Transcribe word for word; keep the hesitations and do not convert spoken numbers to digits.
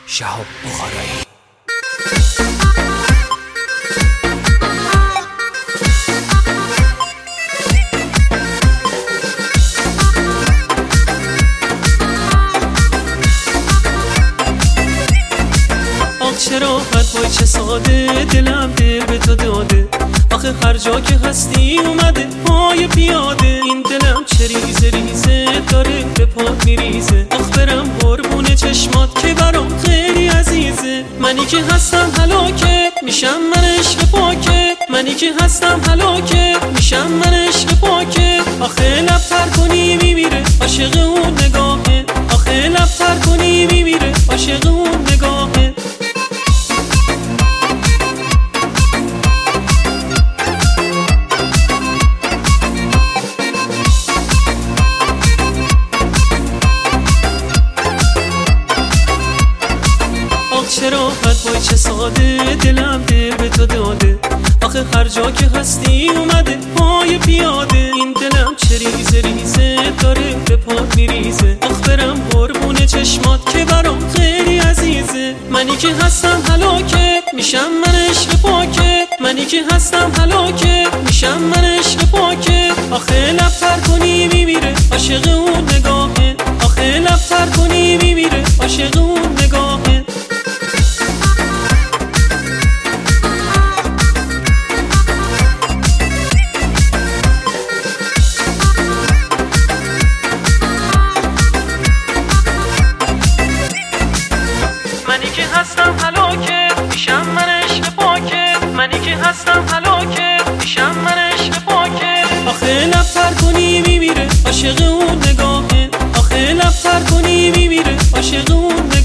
شهاب بخارایی. چه راحت وای چه ساده، دلم دل به تو داده. آخه هر جا که هستی اومده پای پیاده. این دلم چه ریزه ریزه داره به پات میریزه. آخ برم قربون چشمات که برام خیلی عزیزه. منی که هستم هلاکت میشم من عشق پاکت. منی که هستم هلاکت میشم من عشق پاکت. آخه لبتر کنی میمیره عاشق اون نگاهه. آخه لبتر کنی میمیره عاشق اون نگاهه. چه راحت وای چه ساده، دلم دل به تو داده. آخه هر جا که هستی اومده پای پیاده. این دلم چه ریزه ریزه داره به پات میریزه. آخ برم قربون چشمات که برام خیلی عزیزه. منی که هستم هلاکت میشم من عشق پاکت. منی که هستم هلاکت میشم من عشق پاکت. آخه لبتر کنی میمیره عاشق اون نگاهه. آخه لبتر کنی میمیره عاشق اون نگاهه. منی که هستم هلاکت میشم من عشق پاکت. منی که هستم هلاکت میشم من عشق پاکت. آخه لبتر کنی میمیره عاشق اون نگاهه. آخه لبتر کنی میمیره عاشق اون نگاهه.